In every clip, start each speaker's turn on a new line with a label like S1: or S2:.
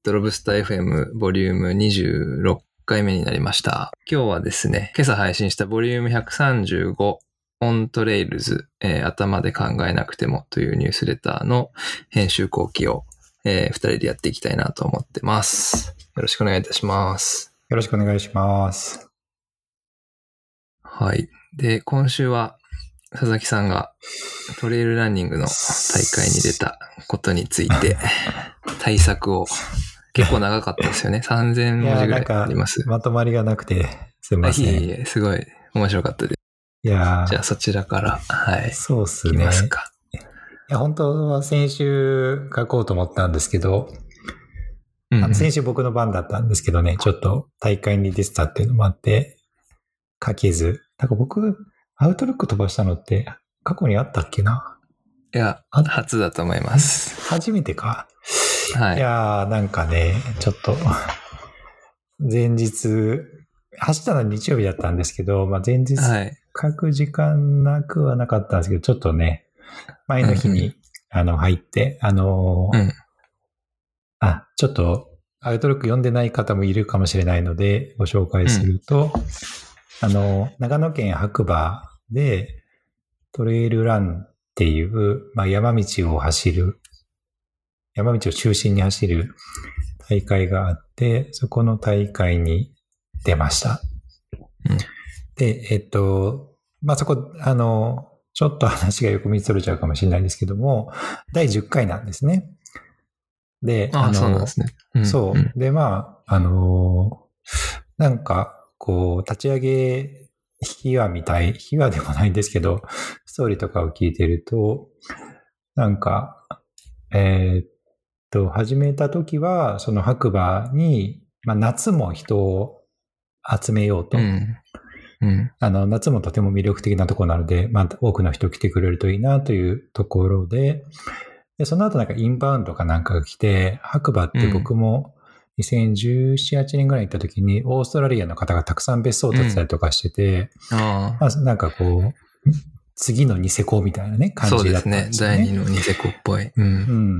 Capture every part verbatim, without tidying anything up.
S1: とロブスター エフエム ボリュームにじゅうろっかいめになりました。今日はですね、今朝配信したボリュームひゃくさんじゅうごオントレイルズ、えー、頭で考えなくてもというニュースレターの編集後期を、えー、ふたりでやっていきたいなと思ってます。よろしくお願いいたします。
S2: よろしくお願いします。
S1: はい。で、今週は佐々木さんがトレイルランニングの大会に出たことについて対策を結構長かったですよね。さんぜんもじぐらいあります。
S2: まとまりがなくてすみません。
S1: いえいえ、すごい面白かったです。
S2: いや
S1: じゃあそちらからはい。
S2: そうっすね。
S1: いきますか。
S2: いや本当は先週書こうと思ったんですけど、うんうん、あの先週僕の番だったんですけどね、ちょっと大会に出てたっていうのもあって書けず。なんか僕アウトロック飛ばしたのって過去にあったっけな。
S1: いや初だと思います。
S2: 初めてか。
S1: はい。
S2: いやーなんかねちょっと前日走ったのは日曜日だったんですけど、まあ、前日書く時間なくはなかったんですけど、ちょっとね前の日に、うんうん、あの入ってあのーうん、あちょっとアウトロック読んでない方もいるかもしれないのでご紹介すると、うん、あの長野県白馬でトレイルランっていう、まあ、山道を走る山道を中心に走る大会があって、そこの大会に出ました。うん、で、えっと、まあ、そこ、あの、ちょっと話が横道それちゃうかもしれないですけども、だいじゅっかいなんですね。で、
S1: あの、そうなんですね。
S2: うん、そう。で、まあ、あの、なんか、こう、立ち上げ秘話みたい、秘話でもないんですけど、ストーリーとかを聞いてると、なんか、えー、っと、始めた時は、その白馬に、まあ、夏も人を集めようと。うんうん、あの夏もとても魅力的なところなので、まあ、多くの人来てくれるといいなというところで、でその後なんかインバウンドかなんかが来て、白馬って僕もにせんじゅうなな、はちねんぐらい行った時に、オーストラリアの方がたくさん別荘を建てたりとかしてて、うんあまあ、なんかこう、次のニセコみたいなね、感じだったんですよね。
S1: そうですね。第二のニセコっぽい。
S2: うん。うん、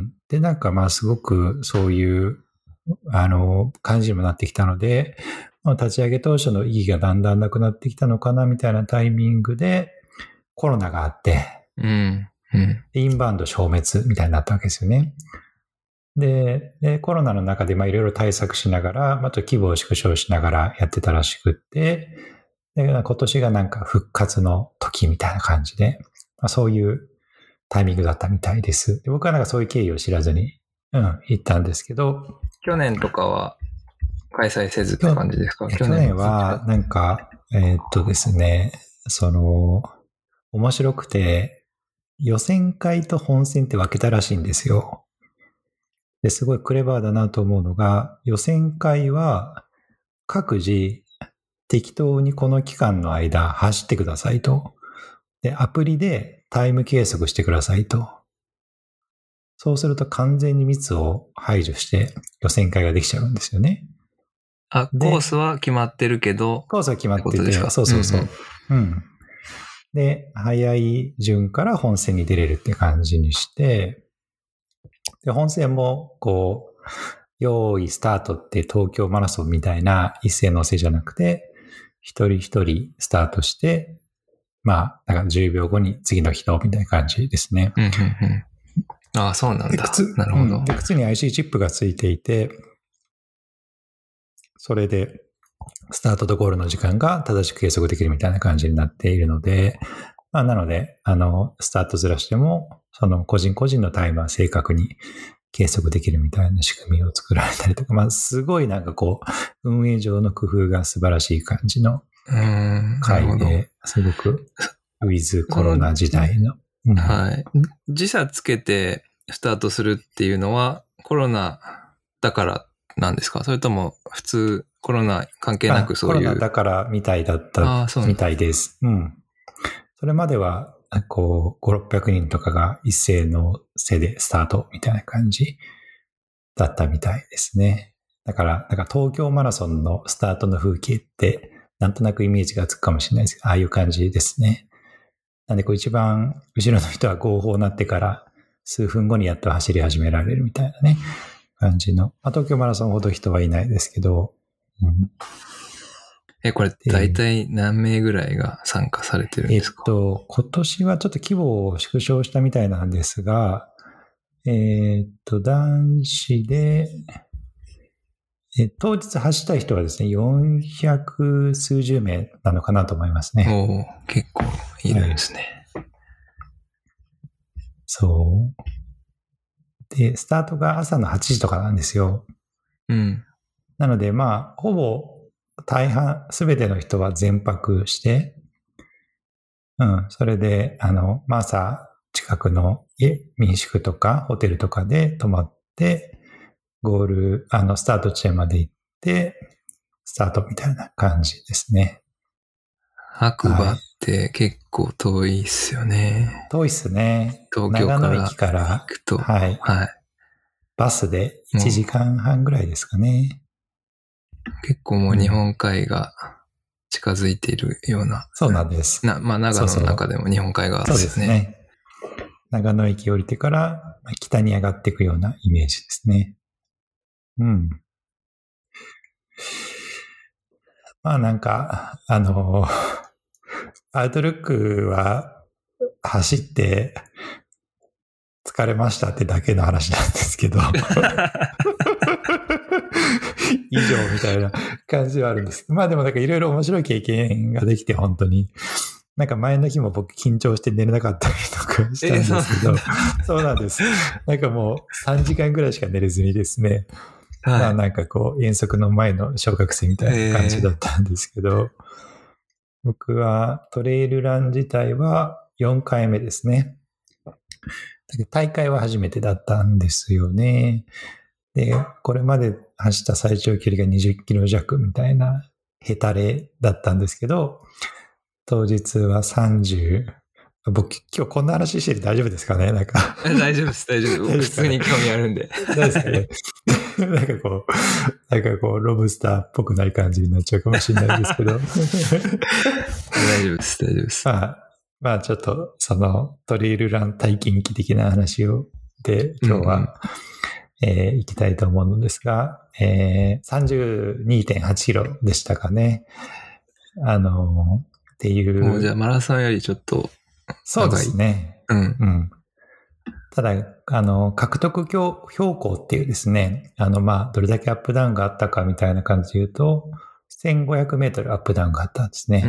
S2: で、なんかまあすごくそういう、あの、感じにもなってきたので、立ち上げ当初の意義がだんだんなくなってきたのかなみたいなタイミングでコロナがあって、
S1: うんうん、
S2: インバウンド消滅みたいになったわけですよね。で、でコロナの中でいろいろ対策しながら、あと規模を縮小しながらやってたらしくって、で今年がなんか復活の時みたいな感じで、まあ、そういうタイミングだったみたいです。で僕はなんかそういう経緯を知らずに、うん、行ったんですけど。
S1: 去年とかは開催せずって感じですか？
S2: 去年は、なんか、えー、っとですね、その、面白くて、予選会と本戦って分けたらしいんですよ。ですごいクレバーだなと思うのが、予選会は各自適当にこの期間の間走ってくださいと。で、アプリでタイム計測してくださいと。そうすると完全に密を排除して予選会ができちゃうんですよね。
S1: あ、コースは決まってるけど。
S2: コースは決まってて、そうそうそう。うん、うん。で、早い順から本戦に出れるって感じにして、で、本戦も、こう、用意スタートって東京マラソンみたいな一斉のせじゃなくて、一人一人スタートして、まあ、なんかじゅうびょうごに次の人みたいな感じですね。
S1: うんうんうん、ああ、そうなんだ。なるほど、
S2: うん。で、靴に アイシー チップがついていて、それで、スタートとゴールの時間が正しく計測できるみたいな感じになっているので、まあ、なので、あの、スタートずらしても、その個人個人のタイムは正確に計測できるみたいな仕組みを作られたりとか、まあ、すごいなんかこう、運営上の工夫が素晴らしい感じの回で、すごく、ウィズコロナ時代の。
S1: うん、はい。時差つけてスタートするっていうのは、コロナだからなんですか？それとも普通コロナ関係なくそういう。
S2: コロナだからみたいだったみたいです。うん。それまでは、こう、ごひゃく、ろっぴゃくにんとかが一斉のせでスタートみたいな感じだったみたいですね。だから、なんか東京マラソンのスタートの風景って、なんとなくイメージがつくかもしれないですけど、ああいう感じですね。なんで、こう一番後ろの人は合法になってから数分後にやっと走り始められるみたいなね。 感じの。まあ、東京マラソンほど人はいないですけど。うん、
S1: え、これ大体何名ぐらいが参加されてるんですか？
S2: えっと、今年はちょっと規模を縮小したみたいなんですが、えー、っと、男子で、え当日走った人はですね、よんひゃく数十名なのかなと思いますね。
S1: おー、結構いるんですね。
S2: はい、そう。で、スタートが朝のはちじとかなんですよ。
S1: うん。
S2: なので、まあ、ほぼ大半、すべての人は全泊して、うん、それで、あの、まあ、朝、近くの民宿とかホテルとかで泊まって、ゴール、あの、スタート地点まで行って、スタートみたいな感じですね。
S1: 白馬って結構遠いっすよね。
S2: はい、遠いっすね。
S1: 東京から
S2: 長野駅から
S1: 行くと、
S2: はい。はい。バスでいちじかんはんぐらいですかね。
S1: 結構もう日本海が近づいているような。
S2: うん、そうなんです。
S1: な、まあ長野の中でも日本海側ですね。
S2: そうですね。長野駅降りてから北に上がっていくようなイメージですね。うん。まあなんか、あの、アウトルックは走って疲れましたってだけの話なんですけど。以上みたいな感じはあるんです。まあでもなんかいろいろ面白い経験ができて本当に。なんか前の日も僕緊張して寝れなかったりとかしたんですけど、そうなんです。なんかもうさんじかんぐらいしか寝れずにですね、はい、まあなんかこう遠足の前の小学生みたいな感じだったんですけど、僕はトレイルラン自体はよんかいめですね。大会は初めてだったんですよね。で、これまで走った最長距離がにじゅっキロ弱みたいなヘタレだったんですけど、当日はさんじゅう、僕今日こんな話してて大丈夫ですかね？なんか
S1: 大丈夫です、大丈夫。普通に興味あるんで。
S2: 大丈夫ですかね？なんかこう、なんかこう、ロブスターっぽくない感じになっちゃうかもしれないですけど。
S1: 大丈夫です、大丈夫です。
S2: まあ、まあちょっとそのトレイルラン体験記的な話をで今日は、うんうんえー、行きたいと思うのですが、えー、さんじゅうにてんはちキロでしたかね。あの、っていう。
S1: もうじゃあマラソンよりちょっと
S2: そうですね。
S1: うん。
S2: うん。ただ、あの、獲得標高っていうですね、あの、まあ、どれだけアップダウンがあったかみたいな感じで言うと、せんごひゃくメートルアップダウンがあったんですね。
S1: うん。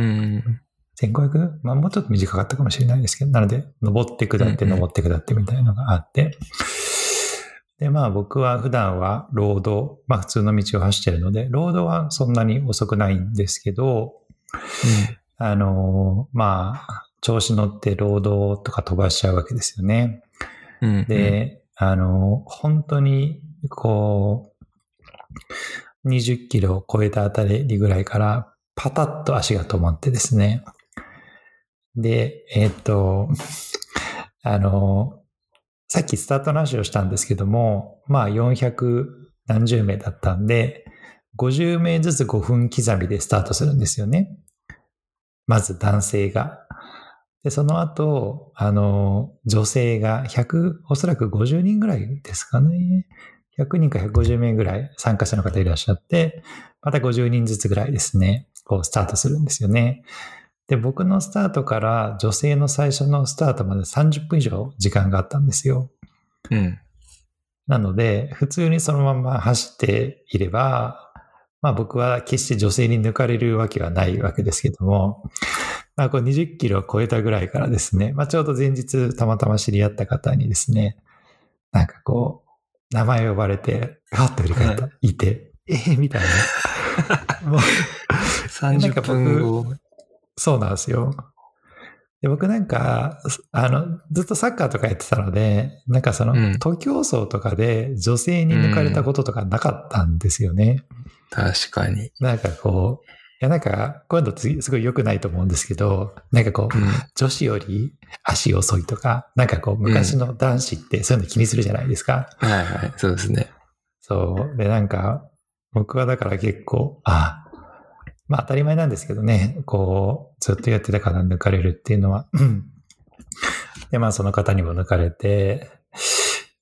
S2: せんごひゃく? まあ、もうちょっと短かったかもしれないですけど、なので、登って下って登って下ってみたいなのがあって、うんうん、で、まあ僕は普段はロード、まあ普通の道を走ってるので、ロードはそんなに遅くないんですけど、うん、あの、まあ、調子乗ってロードとか飛ばしちゃうわけですよね。
S1: うんうん、
S2: で、あの、本当に、こう、にじゅっキロを超えたあたりぐらいから、パタッと足が止まってですね。で、えっと、あの、さっきスタートの話をしたんですけども、まあよんひゃくなんじゅうめいだったんで、ごじゅうめいずつごふん刻みでスタートするんですよね。まず男性が。で、その後、あの、女性がひゃく、おそらくごじゅうにんぐらいですかね。ひゃくにんかひゃくごじゅうめいぐらい参加者の方いらっしゃって、またごじゅうにんずつぐらいですね、こうスタートするんですよね。で、僕のスタートから女性の最初のスタートまでさんじゅっぷん以上時間があったんですよ。
S1: うん。
S2: なので、普通にそのまま走っていれば、まあ僕は決して女性に抜かれるわけはないわけですけども、まあこうにじゅっキロを超えたぐらいからですね、まあちょうど前日たまたま知り合った方にですね、なんかこう、名前呼ばれて、ガッと振り返った、いて、えー、みたいな。もう
S1: さんじゅっぷんご。
S2: そうなんですよ。で僕なんか、あの、ずっとサッカーとかやってたので、なんかその、うん、徒競走とかで女性に抜かれたこととかなかったんですよね。
S1: うん、確かに。
S2: なんかこう、いやなんか、こういうのすごい良くないと思うんですけど、なんかこう、うん、女子より足遅いとか、なんかこう、昔の男子ってそういうの気にするじゃないですか。
S1: うん、はいはい、そうですね。
S2: そう。で、なんか、僕はだから結構、あ、まあ当たり前なんですけどね、こう、ずっとやってたから抜かれるっていうのは。で、まあその方にも抜かれて、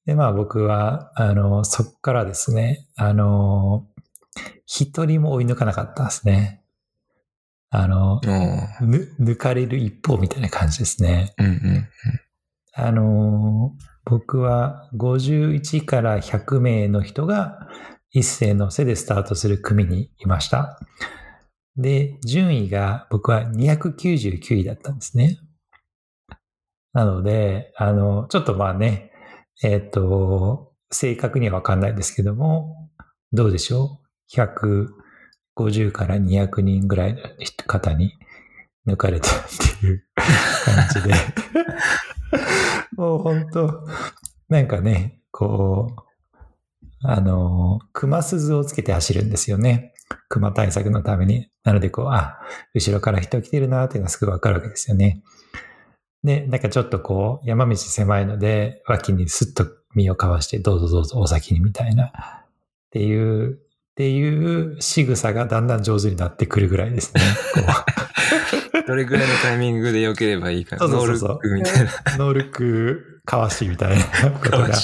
S2: で、まあ僕は、あの、そっからですね、あの、一人も追い抜かなかったですね。あの、ぬ抜かれる一方みたいな感じですね。
S1: うんうんうん、
S2: あの、僕はごじゅういちからひゃく名の人が一斉のせでスタートする組にいました。で、順位が僕はにひゃくきゅうじゅうきゅういだったんですね。なので、あの、ちょっとまあね、えっと、正確にはわかんないですけども、どうでしょう ?ひゃくごじゅう からにひゃくにんぐらいの方に抜かれたっていう感じで。もう本当なんかね、こう、あの、熊鈴をつけて走るんですよね。熊対策のために。なのでこう、あ、後ろから人来てるなっていうのがすぐわかるわけですよね。で、なんかちょっとこう、山道狭いので、脇にスッと身をかわして、どうぞどうぞお先にみたいな、っていう、っていう仕草がだんだん上手になってくるぐらいですね。こ
S1: うどれぐらいのタイミングで避ければいいか。
S2: そうそうそう
S1: ノールックみたいな。
S2: ノールックかわしみたいなことが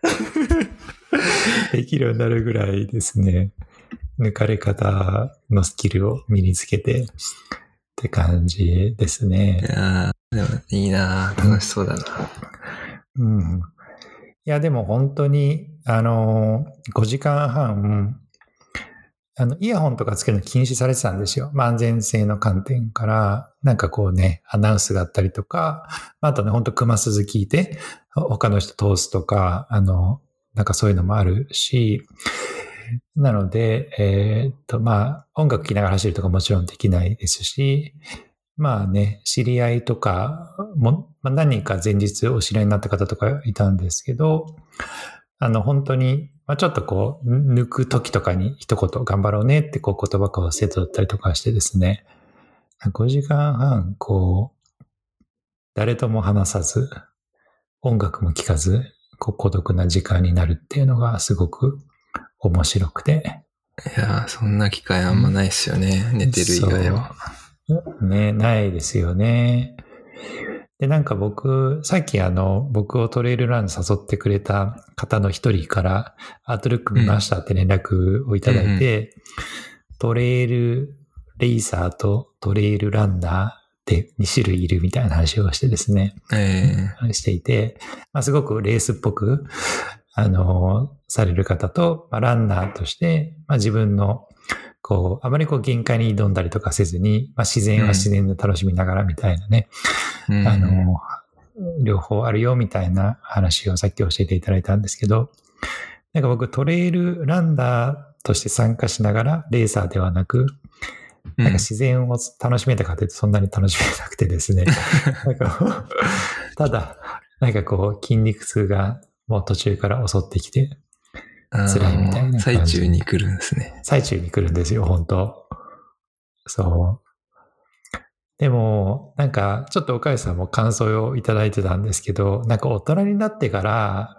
S2: できるようになるぐらいですね。抜かれ方のスキルを身につけてって感じですね。
S1: いやでもいいな楽しそうだな。
S2: うん。いや、でも本当に、あの、ごじかんはん、あの、イヤホンとかつけるの禁止されてたんですよ。まあ、安全性の観点から、なんかこうね、アナウンスがあったりとか、あとね、本当熊鈴聞いて、他の人通すとか、あの、なんかそういうのもあるし、なので、えー、っと、まあ、音楽聴きながら走るとかもちろんできないですし、まあね、知り合いとかも、まあ、何人か前日お知り合いになった方とかいたんですけど、あの、本当に、まあ、ちょっとこう、抜く時とかに一言頑張ろうねってこう言葉交わせとったりとかしてですね、ごじかんはん、こう、誰とも話さず、音楽も聴かず、こう孤独な時間になるっていうのがすごく面白くて。
S1: いやー、そんな機会あんまないっすよね。寝てる以外は。
S2: ね、ないですよね。で、なんか僕、さっきあの、僕をトレイルランに誘ってくれた方の一人から、アートルック見ましたって連絡をいただいて、うんうん、トレイルレイサーとトレイルランナーってに種類いるみたいな話をしてですね、
S1: えー、
S2: していて、まあ、すごくレースっぽく、あの、される方と、まあ、ランナーとして、まあ、自分のこう、あまりこう限界に挑んだりとかせずに、まあ、自然は自然で楽しみながらみたいなね、うん、あの、両方あるよみたいな話をさっき教えていただいたんですけど、なんか僕トレイルランナーとして参加しながらレーサーではなく、なんか自然を楽しめたかというとそんなに楽しめなくてですね、なんかただ、なんかこう筋肉痛がもう途中から襲ってきて、辛いみたいな感じ。
S1: 最中に来るんですね。
S2: 最中に来るんですよ、本当そう。でも、なんか、ちょっと岡井さんも感想をいただいてたんですけど、なんか大人になってから、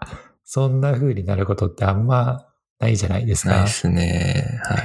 S2: そんな風になることってあんまないじゃないですか。
S1: ないですね。はい。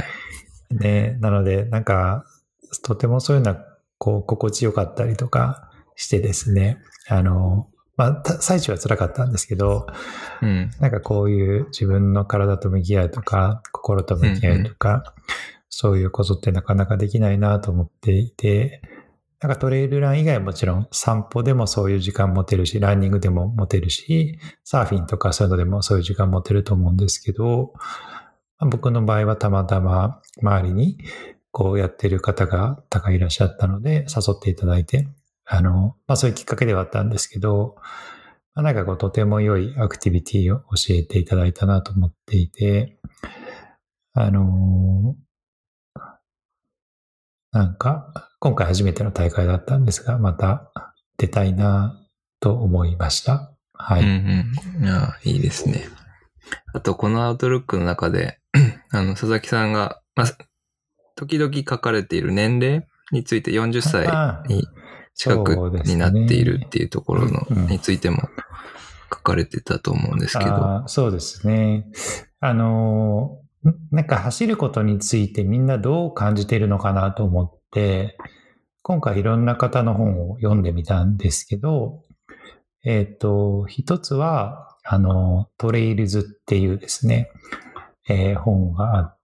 S2: ね、なので、なんか、とてもそういうのは、こう、心地よかったりとかしてですね、あの、まあ、最中は辛かったんですけど、うん、なんかこういう自分の体と向き合うとか、心と向き合うとか、うんうん、そういうことってなかなかできないなと思っていて、なんかトレイルラン以外はもちろん散歩でもそういう時間持てるし、ランニングでも持てるし、サーフィンとかそういうのでもそういう時間持てると思うんですけど、まあ、僕の場合はたまたま周りにこうやってる方がたくさんいらっしゃったので誘っていただいて、あの、まあそういうきっかけではあったんですけど、まあ、なんかこうとても良いアクティビティを教えていただいたなと思っていて、あのー、なんか今回初めての大会だったんですが、また出たいなと思いました。はい。
S1: うんうん。いや、いいですね。あとこのアウトルックの中で、あの佐々木さんが、まあ、時々書かれている年齢についてよんじゅっさいに近くになっているっていうところの、についても書かれてたと思うんですけど。
S2: あ、そうですね。あの、なんか走ることについてみんなどう感じているのかなと思って、今回いろんな方の本を読んでみたんですけど、 えっと、一つは、あの、トレイルズっていうですね、えー、本があって、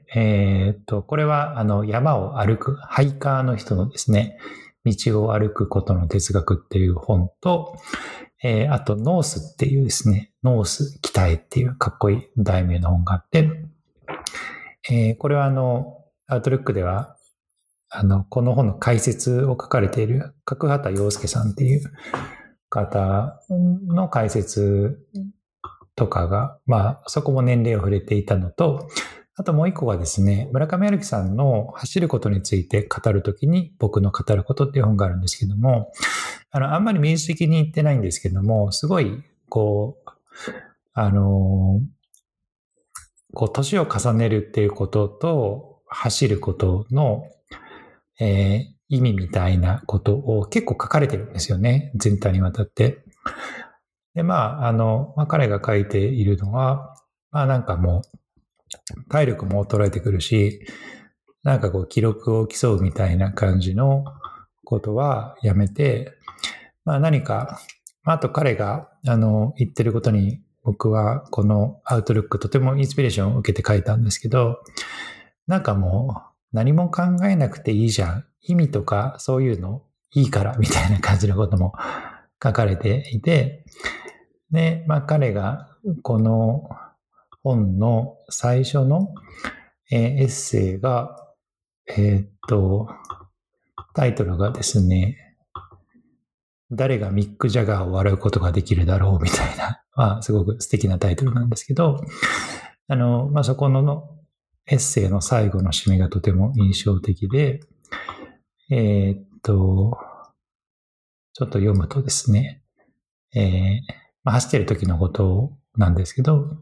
S2: えっと、これは、あの、山を歩く、ハイカーの人のですね、道を歩くことの哲学っていう本と、えー、あと、ノースっていうですね、ノース北へっていうかっこいい題名の本があって、えー、これはあの、アウトルックでは、あの、この本の解説を書かれている角畑洋介さんっていう方の解説とかが、まあ、そこも年齢を触れていたのと、あともう一個がですね、村上春樹さんの走ることについて語るときに僕の語ることっていう本があるんですけども、あの、あんまり明示的に言ってないんですけども、すごい、こう、あの、こう、年を重ねるっていうことと、走ることの、えー、意味みたいなことを結構書かれてるんですよね。全体にわたって。で、まあ、あの、まあ、彼が書いているのは、まあなんかもう、体力も衰えてくるし、なんかこう、記録を競うみたいな感じのことはやめて、まあ何か、あと彼が、あの、言ってることに、僕はこのアウトルックとてもインスピレーションを受けて書いたんですけど、なんかもう何も考えなくていいじゃん。意味とかそういうのいいからみたいな感じのことも書かれていて、で、まあ彼がこの本の最初のエッセイが、えー、っと、タイトルがですね、誰がミック・ジャガーを笑うことができるだろうみたいな、まあ、すごく素敵なタイトルなんですけど、あの、まあ、そこのエッセイの最後の締めがとても印象的で、えー、っと、ちょっと読むとですね、えーまあ、走ってる時のことなんですけど、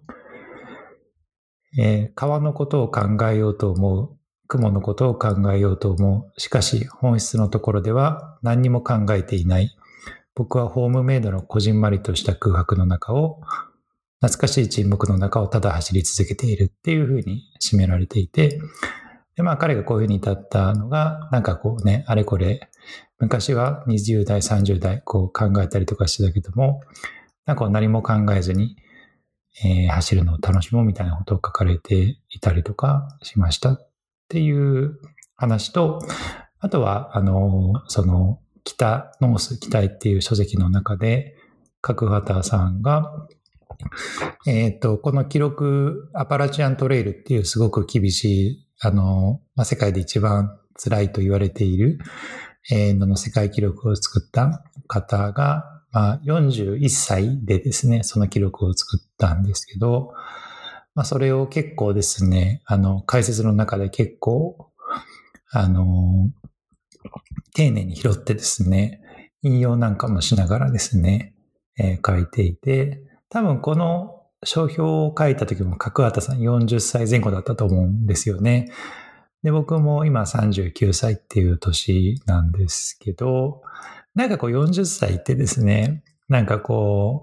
S2: えー、川のことを考えようと思う、雲のことを考えようと思う、しかし本質のところでは何にも考えていない。僕はホームメイドのこじんまりとした空白の中を、懐かしい沈黙の中をただ走り続けているっていうふうに締められていて、で、まあ彼がこういうふうに至ったのが、なんかこうね、あれこれ、昔はにじゅう代、さんじゅう代、こう考えたりとかしてたけども、なんか何も考えずに、えー、走るのを楽しもうみたいなことを書かれていたりとかしましたっていう話と、あとは、あの、その、北、ノース、北へっていう書籍の中で、角畑さんが、えっと、この記録、アパラチアントレイルっていうすごく厳しい、あの、まあ、世界で一番辛いと言われている、えー、のの世界記録を作った方が、まあ、よんじゅういっさいでですね、その記録を作ったんですけど、まあ、それを結構ですね、あの、解説の中で結構、あの、丁寧に拾ってですね、引用なんかもしながらですね、えー、書いていて、多分この書評を書いた時も角畑さんよんじゅっさいぜん後だったと思うんですよね。で、僕も今さんじゅうきゅうさいっていう年なんですけど、なんかこうよんじゅっさいってですね、なんかこ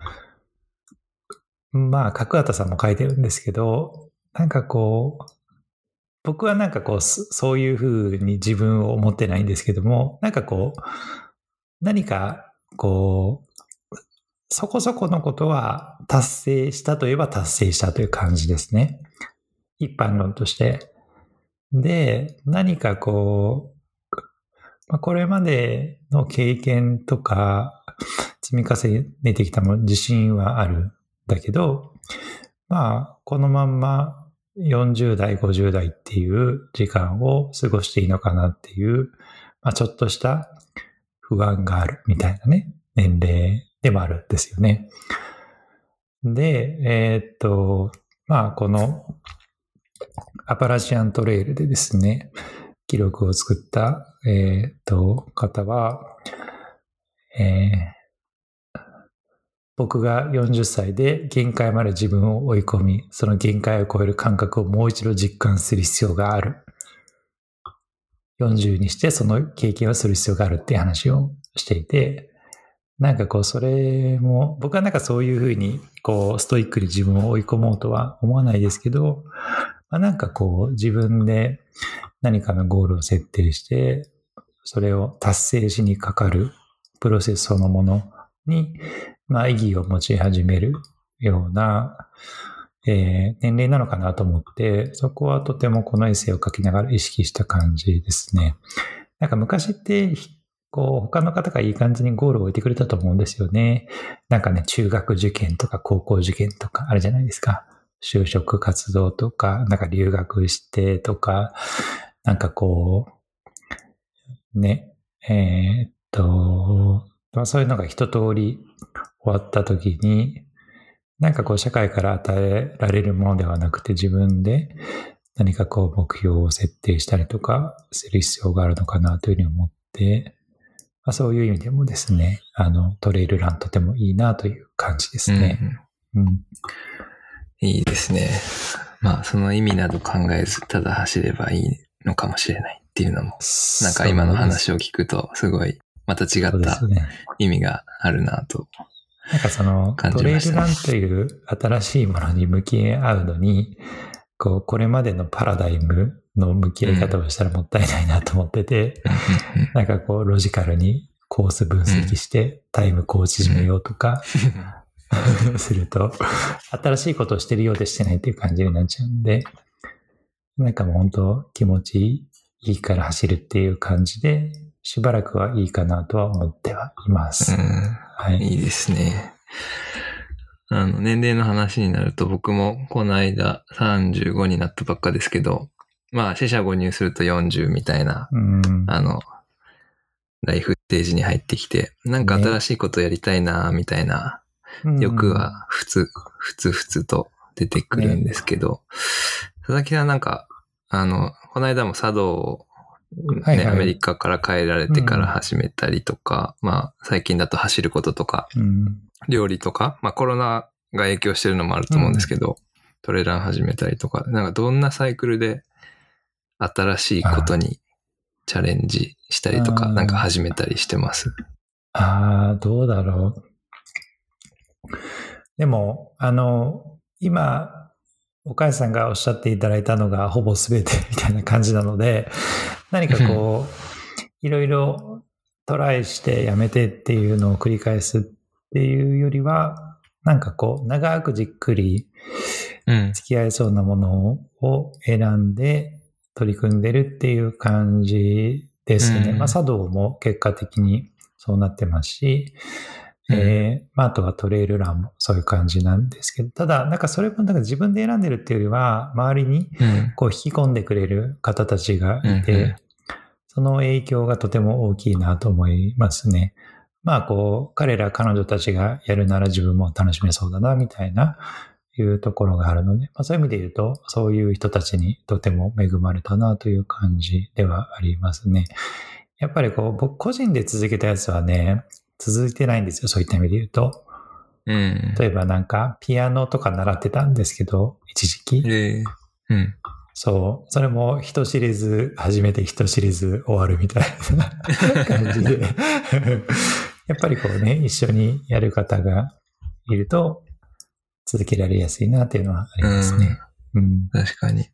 S2: う、まあ角畑さんも書いてるんですけど、なんかこう、僕はなんかこう、そういうふうに自分を思ってないんですけども、なんかこう、何かこう、そこそこのことは達成したといえば達成したという感じですね。一般論として。で、何かこう、これまでの経験とか積み重ねてきたも自信はあるんだけど、まあ、このまんまよんじゅう代、ごじゅう代っていう時間を過ごしていいのかなっていう、まあ、ちょっとした不安があるみたいなね、年齢でもあるんですよね。で、えー、っと、まあ、このアパラチアントレイルでですね、記録を作った、えー、っと、方は、えー、僕がよんじゅっさいで限界まで自分を追い込み、その限界を超える感覚をもう一度実感する必要がある。よんじゅうにしてその経験をする必要があるっていう話をしていて、なんかこうそれも、僕はなんかそういうふうにこうストイックに自分を追い込もうとは思わないですけど、まあ、なんかこう自分で何かのゴールを設定して、それを達成しにかかるプロセスそのものに、まあ、意義を持ち始めるような、えー、年齢なのかなと思って、そこはとてもこのエッセイを書きながら意識した感じですね。なんか昔って、こう、他の方がいい感じにゴールを置いてくれたと思うんですよね。なんかね、中学受験とか高校受験とかあるじゃないですか。就職活動とか、なんか留学してとか、なんかこう、ね、えー、っと、そういうのが一通り終わった時に、なんかこう社会から与えられるものではなくて自分で何かこう目標を設定したりとかする必要があるのかなというふうに思って、まあ、そういう意味でもですね、あのトレイルランとてもいいなという感じですね。
S1: うんうん、いいですね。まあその意味など考えずただ走ればいいのかもしれないっていうのも、なんか今の話を聞くとすごいまた違った意味があるなと。
S2: なんかそのトレイルランという新しいものに向き合うのに、こうこれまでのパラダイムの向き合い方をしたらもったいないなと思ってて、うん、なんかこうロジカルにコース分析してタイムこう縮めようとか、うん、すると新しいことをしてるようでしてないっていう感じになっちゃうんで、なんかもう本当気持ちいいから走るっていう感じでしばらくはいいかなとは思ってはいます。
S1: うんはい、いいですね。あの、年齢の話になると僕もこの間さんじゅうごになったばっかですけど、まあ、四捨五入するとよんじゅうみたいな、うん、あの、ライフステージに入ってきて、なんか新しいことやりたいな、みたいな欲は普通、ふつふつと出てくるんですけど、ね、佐々木さんなんか、あの、この間も茶道をね、はいはい、アメリカから帰られてから始めたりとか、うん、まあ最近だと走ることとか、うん、料理とか、まあコロナが影響してるのもあると思うんですけど、うん、トレラン始めたりとか、なんかどんなサイクルで新しいことにチャレンジしたりとか、なんか始めたりしてます？
S2: ああ、どうだろう。でも、あの、今、岡谷さんがおっしゃっていただいたのがほぼ全てみたいな感じなので、何かこう、いろいろトライしてやめてっていうのを繰り返すっていうよりは、なんかこう、長くじっくり付き合えそうなものを選んで取り組んでるっていう感じですね。うん、まあ、茶道も結果的にそうなってますし、えーまあ、あとはトレイルランもそういう感じなんですけど、ただなんかそれもなんか自分で選んでるっていうよりは周りにこう引き込んでくれる方たちがいて、うんうん、その影響がとても大きいなと思いますね。まあこう彼ら彼女たちがやるなら自分も楽しめそうだなみたいないうところがあるので、まあ、そういう意味で言うとそういう人たちにとても恵まれたなという感じではありますね。やっぱりこう僕個人で続けたやつはね続いてないんですよ、そういった意味で言うと。うん、例えばなんか、ピアノとか習ってたんですけど、一時期。えーうん、そう、それも人知れず始めて人知れず終わるみたいな感じで。やっぱりこうね、一緒にやる方がいると続けられやすいなっていうのはありますね。
S1: うんうん、確かに。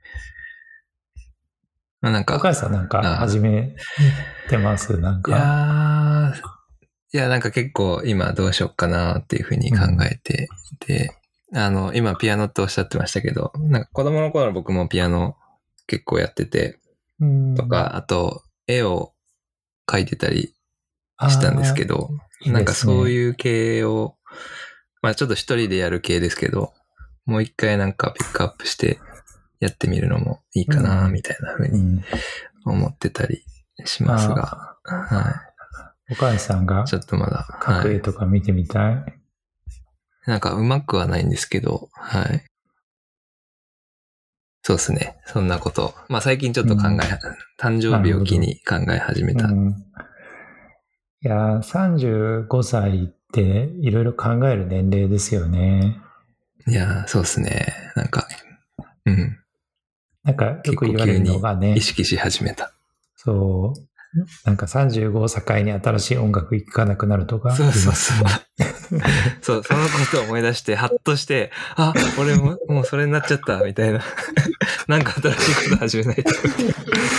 S1: まあなんか。
S2: 岡谷さんなんか始めてますなんか。
S1: いやー。いや、なんか結構今どうしよっかなっていうふうに考えていて、うん、あの、今ピアノっておっしゃってましたけど、なんか子供の頃僕もピアノ結構やってて、うん、とか、あと絵を描いてたりしたんですけど、いいですね、なんかそういう系を、まあちょっと一人でやる系ですけど、もう一回なんかピックアップしてやってみるのもいいかなみたいなふうに思ってたりしますが、
S2: うん、はい。岡谷さんが
S1: ちょっとまだ
S2: 描く絵とか見てみたい、はい、
S1: なんか上手くはないんですけど、はい。そうですね。そんなこと。まあ最近ちょっと考え、うん、誕生日を機に考え始めた。うん、
S2: いや、さんじゅうごさいっていろいろ考える年齢ですよね。
S1: いや、そうですね。なんか、うん。
S2: なんかよく言われるのがね。
S1: 意識し始めた。
S2: そう。なんかさんじゅうごを境に新しい音楽聴かなくなるとか、ね。
S1: そうそうそう。そう、そのことを思い出して、ハッとして、あ、俺ももうそれになっちゃった、みたいな。なんか新しいこと始めないと。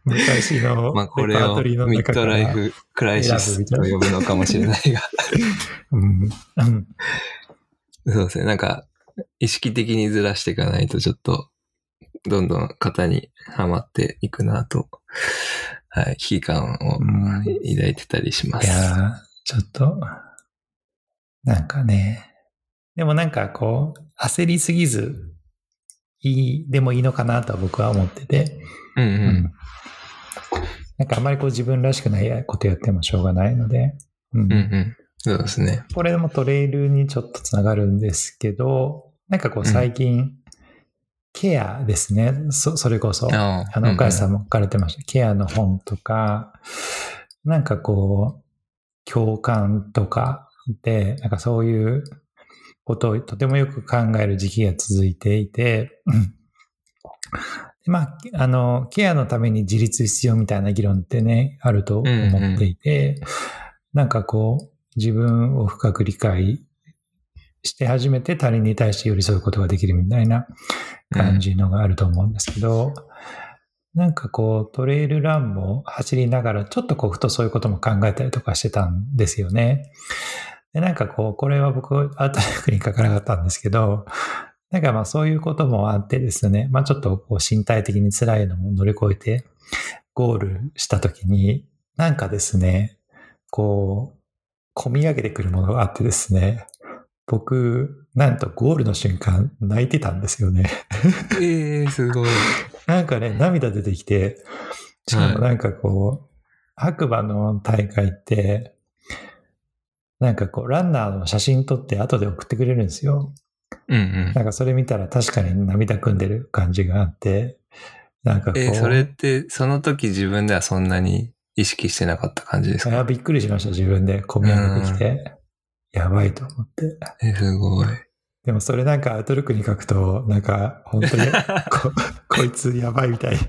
S2: 昔の
S1: まあこれをミッドライフクライシスと呼ぶのかもしれないが、
S2: うんうん、
S1: そうですね。なんか意識的にずらしていかないとちょっとどんどん型にはまっていくなと、はい、危機感を抱いてたりします。
S2: うん、いやちょっとなんかね、でもなんかこう焦りすぎずいいでもいいのかなと僕は思ってて、
S1: うんうん。うん
S2: なんかあんまりこう自分らしくないことやってもしょうがないので。
S1: うん。うんうん。そうですね。
S2: これもトレイルにちょっとつながるんですけど、なんかこう最近、うん、ケアですね。そ、それこそ、あ, あの、お母さんも書かれてました。うんうん、ケアの本とか、なんかこう、共感とかで、なんかそういうことをとてもよく考える時期が続いていて、まあ、あの、ケアのために自立必要みたいな議論ってね、あると思っていて、うんうん、なんかこう、自分を深く理解して初めて他人に対して寄り添うことができるみたいな感じのがあると思うんですけど、うん、なんかこう、トレイルランも走りながら、ちょっとこう、ふとそういうことも考えたりとかしてたんですよね。で、なんかこう、これは僕、アートラックに書かなかったんですけど、なんかまあそういうこともあってですね、まあちょっとこう身体的に辛いのも乗り越えてゴールしたときに、なんかですね、こう、込み上げてくるものがあってですね、僕、なんとゴールの瞬間泣いてたんですよね。
S1: ええー、すごい。
S2: なんかね、涙出てきて、しかもなんかこう、はい、白馬の大会って、なんかこう、ランナーの写真撮って後で送ってくれるんですよ。
S1: うんうん。
S2: なんかそれ見たら確かに涙ぐんでる感じがあって、なんかこう。
S1: えー、それってその時自分ではそんなに意識してなかった感じですか？
S2: いや、びっくりしました、自分で込み上げてきて。やばいと思って。
S1: えー、すごい。
S2: でもそれなんかアウトルックに書くと、なんか本当にこ、こいつやばいみたいに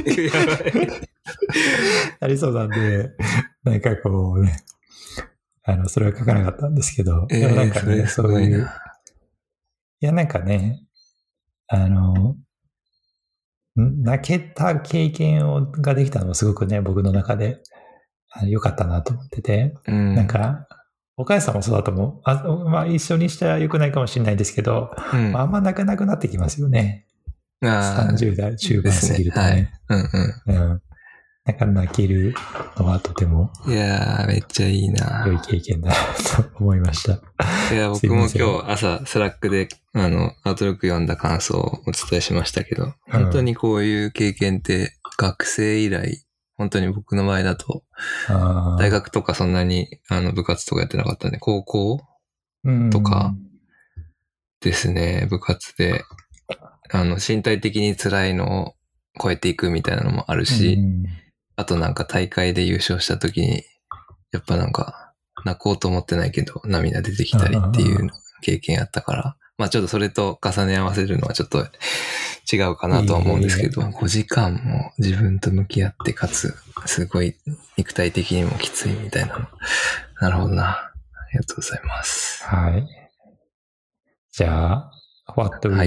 S2: なりそうなんで、なんかこうね、あの、それは書かなかったんですけど、
S1: えー、
S2: でもなんかね、
S1: そ
S2: そういう、いやなんかね、あの、泣けた経験をができたのはすごくね、僕の中で良かったなと思ってて、うん、なんか、お母さんもそうだと思う。あ、まあ一緒にしたら良くないかもしれないですけど、うんまあ、あんま泣かなくなってきますよね。さんじゅう代中盤過ぎるとね。ねはい、うんうん。うん。なんか泣けるのはとても。
S1: いやー、めっちゃいいな。
S2: 良い経験だなと思いました。
S1: いや、僕も今日朝スラックで、あの、アウトロック読んだ感想をお伝えしましたけど、本当にこういう経験って学生以来、本当に僕の場合だと、大学とかそんなにあの部活とかやってなかったんで、高校とかですね、部活で、あの、身体的に辛いのを超えていくみたいなのもあるし、あとなんか大会で優勝した時に、やっぱなんか、泣こうと思ってないけど涙出てきたりっていう経験あったから、まあちょっとそれと重ね合わせるのはちょっと違うかなとは思うんですけど、ごじかんも自分と向き合ってかつ、すごい肉体的にもきついみたいなの。なるほどな。ありがとうございます。
S2: はい。じゃあ、What do we、はい、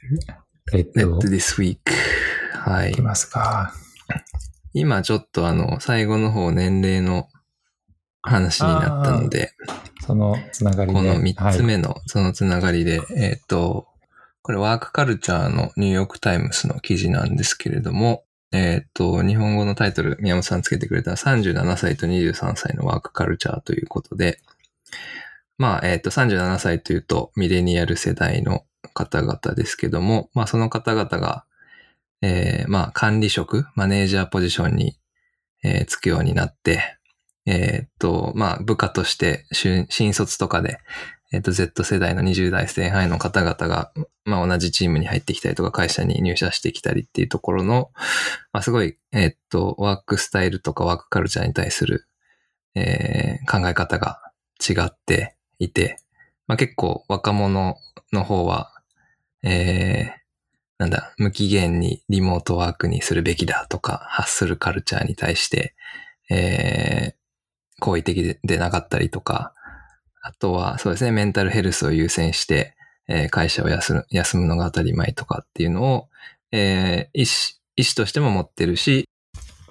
S1: let this week。はい。
S2: いきますか。
S1: 今ちょっとあの、最後の方年齢の話になったので、
S2: そのつながりで。
S1: このみっつめのそのつながりで、はい、えっと、これワークカルチャーのニューヨークタイムスの記事なんですけれども、えっと、日本語のタイトル、宮本さんつけてくれたさんじゅうななさいとにじゅうさんさいのワークカルチャーということで、まあ、えっと、さんじゅうななさいというとミレニアル世代の方々ですけども、まあその方々が、えー、まあ管理職、マネージャーポジションに、えー、つくようになって、えー、っと、まあ部下として新卒とかで、えっと、Z 世代のにじゅう代前半の方々が、まあ同じチームに入ってきたりとか会社に入社してきたりっていうところの、まあすごい、えっと、ワークスタイルとかワークカルチャーに対する、えー、考え方が違っていて、まあ結構若者の方は、えー、なんだ、無期限にリモートワークにするべきだとか、発するカルチャーに対して、えー、好意的でなかったりとか、あとはそうですね、メンタルヘルスを優先して、えー、会社を休む、休むのが当たり前とかっていうのを、えー、意思、意思としても持ってるし、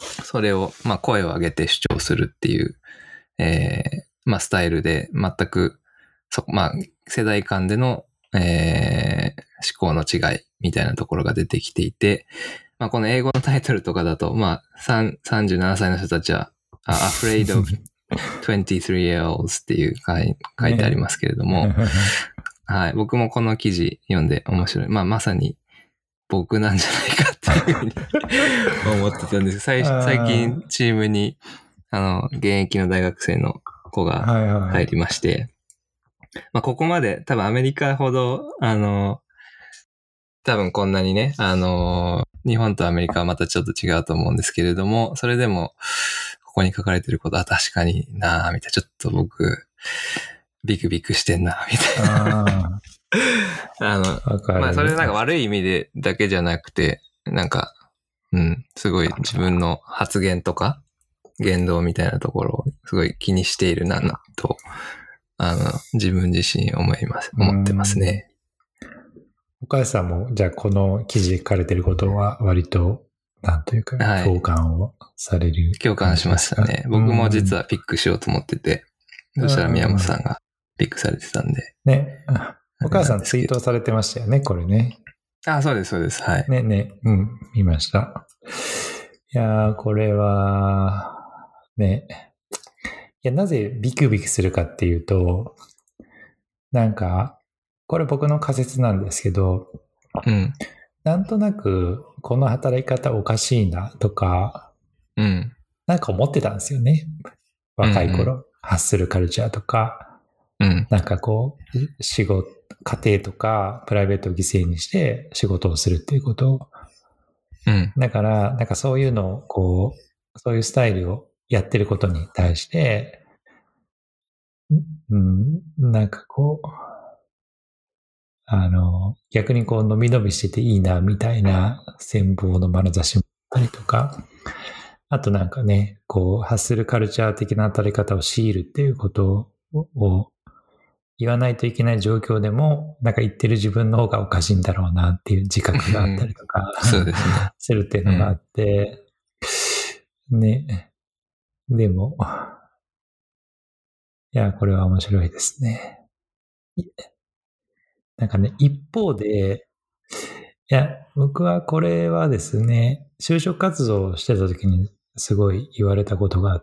S1: それを、まあ、声を上げて主張するっていう、えー、まあ、スタイルで全く、そ、まあ、世代間での、えー、思考の違いみたいなところが出てきていて、まあ、この英語のタイトルとかだと、まあ、さんじゅうななさいの人たちは、Afraid of twenty-three-year-olds っていう書い書いてありますけれども、ね、はい、僕もこの記事読んで面白い。まあ、まさに僕なんじゃないかっていうふうに思ってたんです。最最近チームに、あの、現役の大学生の子が入りまして、はいはい、まあ、ここまで多分アメリカほど、あの、多分こんなにね、あの、日本とアメリカはまたちょっと違うと思うんですけれども、それでも、ここに書かれてることは確かになぁ、みたいな、ちょっと僕、ビクビクしてんな、みたいな。あ, あの、まあ、それなんか悪い意味でだけじゃなくて、なんか、うん、すごい自分の発言とか、言動みたいなところをすごい気にしているな、と、あの、自分自身思います、思ってますね。
S2: 岡谷さんも、じゃあこの記事書かれてることは割と、なんというか、共感をされる、はい。
S1: 共感しましたね。僕も実はピックしようと思ってて、そしたら宮本さんがピックされてたんで。
S2: ね。岡谷さんツイートされてましたよね、これね。
S1: あ、そうです、そうです。はい。
S2: ね、ね、うん、見ました。いやー、これは、ね。いや、なぜビクビクするかっていうと、なんか、これ僕の仮説なんですけど、
S1: うん、
S2: なんとなくこの働き方おかしいなとか、
S1: うん、
S2: なんか思ってたんですよね。若い頃、うんうん、ハッスルカルチャーとか、
S1: うん、
S2: なんかこう、仕事、家庭とかプライベートを犠牲にして仕事をするっていうことを、
S1: うん、
S2: だから、なんかそういうのをこう、そういうスタイルをやってることに対して、うん、なんかこう、あの、逆にこう、伸び伸びしてていいな、みたいな羨望の眼差しもあったりとか、あとなんかね、こう、ハッスルカルチャー的な働き方を強いるっていうことを言わないといけない状況でも、なんか言ってる自分の方がおかしいんだろうなっていう自覚があったりとか、
S1: そうですね。
S2: するっていうのがあって、うん、ね、でも、いや、これは面白いですね。なんかね、一方で、いや、僕はこれはですね、就職活動をしてた時にすごい言われたことがあって、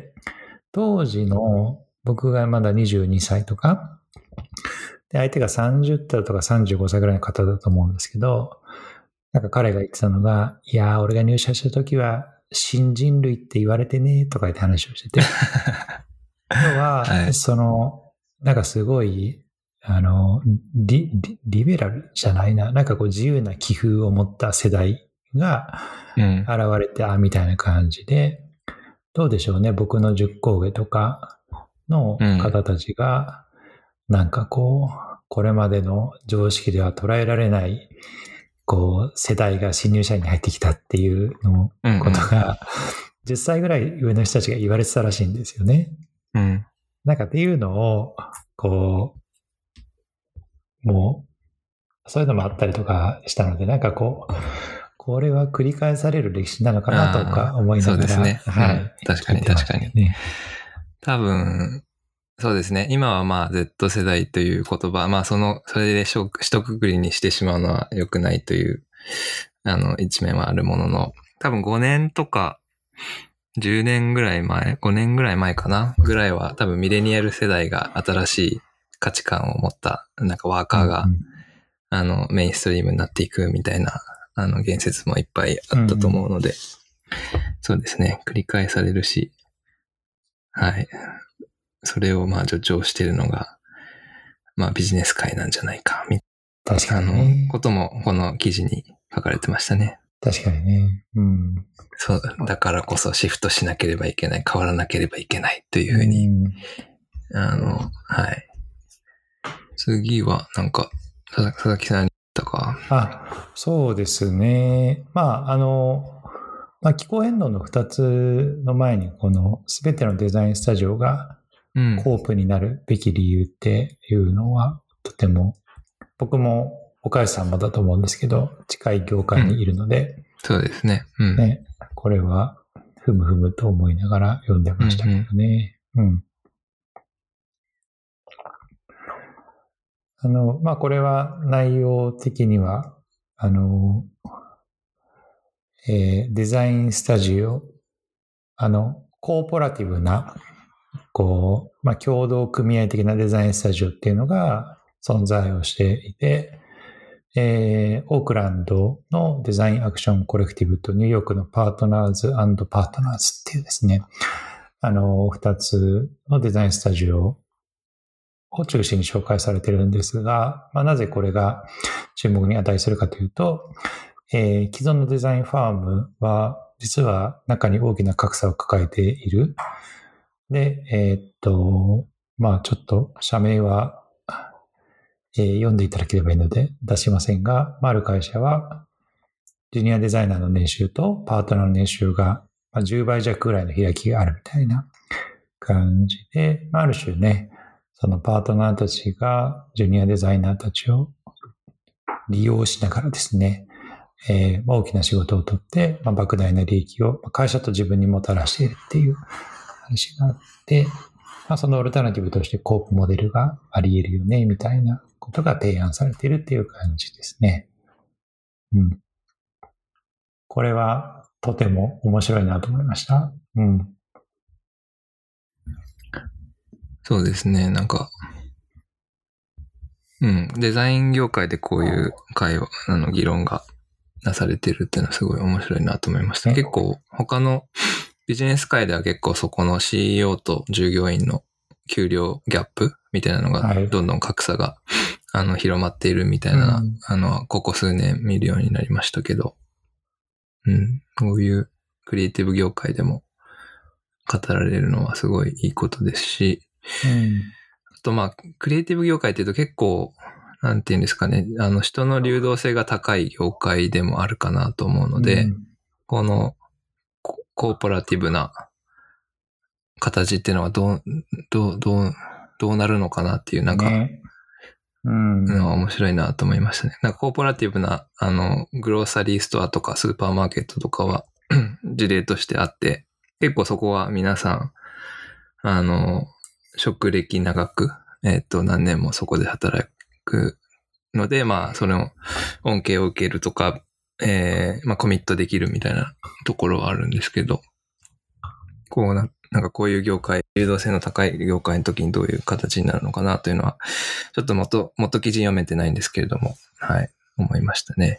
S2: 当時の僕がまだにじゅうにさいとか、で相手がさんじゅうだとかさんじゅうごさいぐらいの方だと思うんですけど、なんか彼が言ってたのが、いやー、俺が入社した時は新人類って言われてねとか言って話をしてて、要は、はい、その、なんかすごい、あのリ、リ、リベラルじゃないな、なんかこう自由な気風を持った世代が現れて、うん、あ、みたいな感じで、どうでしょうね、僕のじゅっこ上とかの方たちが、なんかこう、これまでの常識では捉えられない、こう、世代が新入社員に入ってきたっていうのことが、うんうん、じゅっさいぐらい上の人たちが言われてたらしいんですよね。
S1: うん。
S2: なんかっていうのを、こう、もう、そういうのもあったりとかしたので、なんかこう、これは繰り返される歴史なのかなとか思いながら。
S1: そうですね。
S2: はい。
S1: うん、確かに確かに。多分、そうですね。今はまあ Z 世代という言葉、まあその、それで一括りにしてしまうのは良くないという、あの、一面はあるものの、多分ごねんとかじゅうねんぐらい前、ごねんぐらい前かなぐらいは多分ミレニアル世代が新しい価値観を持ったなんかワーカーが、うんうん、あのメインストリームになっていくみたいなあの言説もいっぱいあったと思うので、うんうん、そうですね、繰り返されるし、はい、それをまあ助長しているのがまあビジネス界なんじゃないかみたいな、
S2: 確かにね、
S1: あのこともこの記事に書かれてましたね。
S2: 確かにね。うん。
S1: そう、だからこそシフトしなければいけない、変わらなければいけないというふうに、うん、あの、はい。次は、なんか、佐々木さんに言ったか。
S2: あ、そうですね。まあ、あの、まあ、気候変動のふたつの前に、このすべてのデザインスタジオがコープになるべき理由っていうのは、とても、僕も岡安さんもだと思うんですけど、近い業界にいるので、
S1: うん、そうですね。うん、
S2: ね、これはふむふむと思いながら読んでましたけどね。うん、うん。あの、まあ、これは内容的には、あの、えー、デザインスタジオ、あの、コーポラティブな、こう、まあ、共同組合的なデザインスタジオっていうのが存在をしていて、えー、オークランドのデザインアクションコレクティブとニューヨークのパートナーズ&パートナーズっていうですね、あの、二つのデザインスタジオを中心に紹介されているんですが、まあ、なぜこれが注目に値するかというと、えー、既存のデザインファームは実は中に大きな格差を抱えている。で、えー、っと、まあちょっと社名は、えー、読んでいただければいいので出しませんが、まあ、ある会社はジュニアデザイナーの年収とパートナーの年収がじゅうばい弱くらいの開きがあるみたいな感じで、ある種ね、そのパートナーたちがジュニアデザイナーたちを利用しながらですね、えーまあ、大きな仕事を取って、まあ、莫大な利益を会社と自分にもたらしているっていう話があって、まあ、そのオルタナティブとしてコープモデルがあり得るよね、みたいなことが提案されているっていう感じですね。うん。これはとても面白いなと思いました。うん。
S1: そうですね、なんか、うん、デザイン業界でこういう会話、あの、議論がなされてるっていうのはすごい面白いなと思いました。結構他のビジネス界では結構そこの シーイーオー と従業員の給料ギャップみたいなのがどんどん格差が、はい、あの広まっているみたいな、うん、あのここ数年見るようになりましたけど、うん、こういうクリエイティブ業界でも語られるのはすごいいいことですし、うん、あとまあクリエイティブ業界っていうと結構なんていうんですかね、あの人の流動性が高い業界でもあるかなと思うので、うん、このコーポラティブな形っていうのはどう、どう、どう、どうなるのかなっていう、なんか、ね、うん、のは面白いなと思いましたね。なんかコーポラティブな、あの、グローサリーストアとかスーパーマーケットとかは事例としてあって、結構そこは皆さん、あの、職歴長く、えっと、何年もそこで働くので、まあ、その恩恵を受けるとか、えー、まあ、コミットできるみたいなところはあるんですけど、こうな、なんかこういう業界、流動性の高い業界の時にどういう形になるのかなというのは、ちょっと元、元記事読めてないんですけれども、はい、思いましたね。